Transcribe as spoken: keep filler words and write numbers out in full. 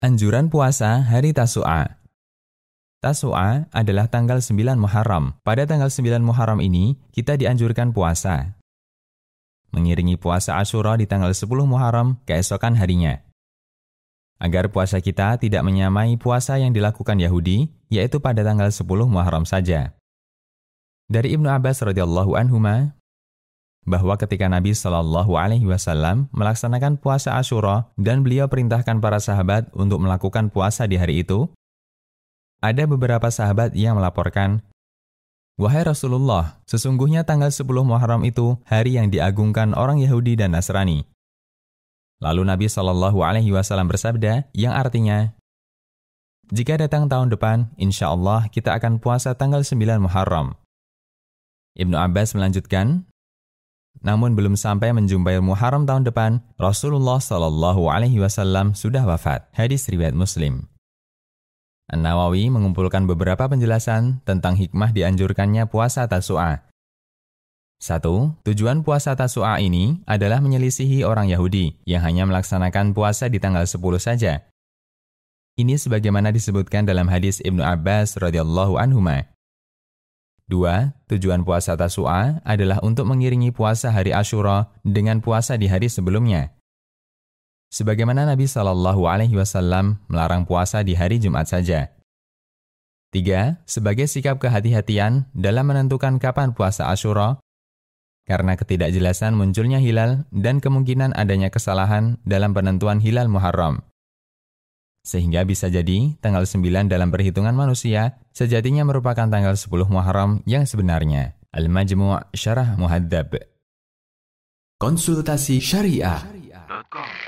Anjuran puasa hari Tasu'a. Tasu'a adalah tanggal sembilan Muharram. Pada tanggal sembilan Muharram ini, kita dianjurkan puasa. Mengiringi puasa Asyura di tanggal sepuluh Muharram keesokan harinya. Agar puasa kita tidak menyamai puasa yang dilakukan Yahudi, yaitu pada tanggal sepuluh Muharram saja. Dari Ibnu Abbas radhiyallahu anhuma, bahwa ketika Nabi shallallahu alaihi wasallam melaksanakan puasa Asyura dan beliau perintahkan para sahabat untuk melakukan puasa di hari itu, ada beberapa sahabat yang melaporkan, "Wahai Rasulullah, sesungguhnya tanggal sepuluh Muharram itu hari yang diagungkan orang Yahudi dan Nasrani." Lalu Nabi shallallahu alaihi wasallam bersabda, yang artinya, "Jika datang tahun depan, insya Allah kita akan puasa tanggal sembilan Muharram." Ibnu Abbas melanjutkan, namun belum sampai menjumpai Muharram tahun depan, Rasulullah shallallahu alaihi wasallam sudah wafat. Hadis riwayat Muslim. An-Nawawi mengumpulkan beberapa penjelasan tentang hikmah dianjurkannya puasa Tasu'a. Satu, tujuan puasa Tasu'a ini adalah menyelisihi orang Yahudi yang hanya melaksanakan puasa di tanggal sepuluh saja. Ini sebagaimana disebutkan dalam hadis Ibnu Abbas radhiyallahu anhuma. Dua, tujuan puasa Tasu'a adalah untuk mengiringi puasa hari Asyura dengan puasa di hari sebelumnya. Sebagaimana Nabi shallallahu alaihi wasallam melarang puasa di hari Jumat saja. Tiga, sebagai sikap kehati-hatian dalam menentukan kapan puasa Asyura, karena ketidakjelasan munculnya hilal dan kemungkinan adanya kesalahan dalam penentuan hilal Muharram. Sehingga bisa jadi tanggal sembilan dalam perhitungan manusia sejatinya merupakan tanggal sepuluh Muharram yang sebenarnya. Al-Majmu' Syarah Muhadzab. Konsultasi Syariah.